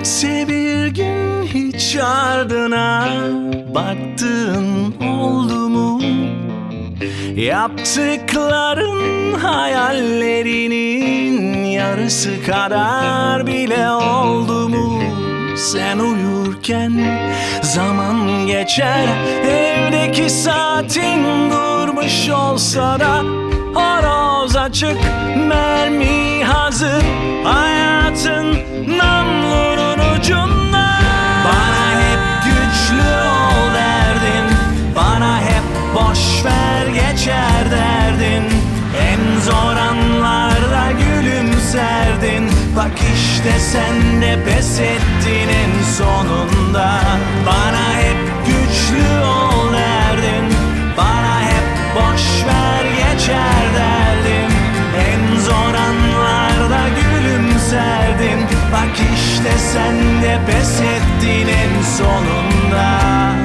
Dönüp bir gün hiç ardına baktığın oldu mu? Yaptıkların hayallerinin yarısı kadar bile oldu mu? Sen uyurken zaman geçer, evdeki saatin durmuş olsa da horoz açık, mermi hazır, hayatın namlunun ucunda. Bana hep güçlü ol derdin, bana hep boş ver geçer derdin. En zor anlarda gülümserdin, bak işte sen de pes ettin en sonunda. Bana hep güçlü ol derdin, bana hep boş ver geçer derdin. En zor anlarda gülümserdin, bak işte sen de pes ettin en sonunda.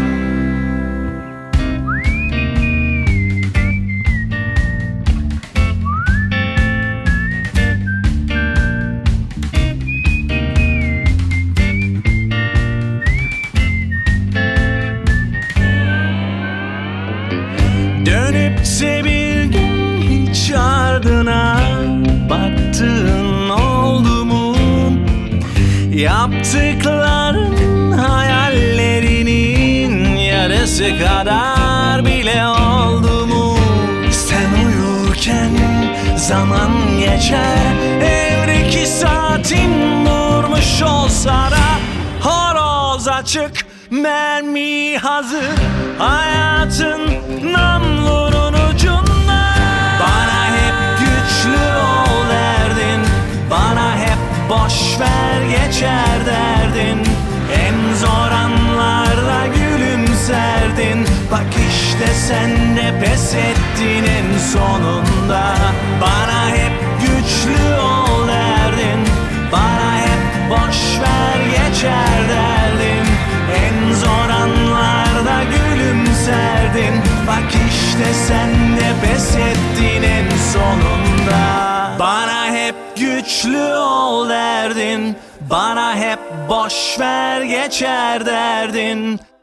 Dönüp bir gün hiç ardına baktığın oldu mu? Yaptıkların hayallerinin yarısı kadar bile oldu mu? Sen uyurken zaman geçer, evdeki saatin durmuş olsa da horoz açık, mermi hazır, hayatın namlunun ucunda. Bana hep güçlü ol derdin, bana hep boş ver geçer derdin. En zor anlarda gülümserdin, bak işte sen de pes ettin en sonunda. Bana hep güçlü ol derdin, bana hep boş ver geçer derdin. En zor anlarda gülümserdin, bak işte sen de pes ettin en sonunda. Bana hep güçlü ol derdin, bana hep boş ver geçer derdin.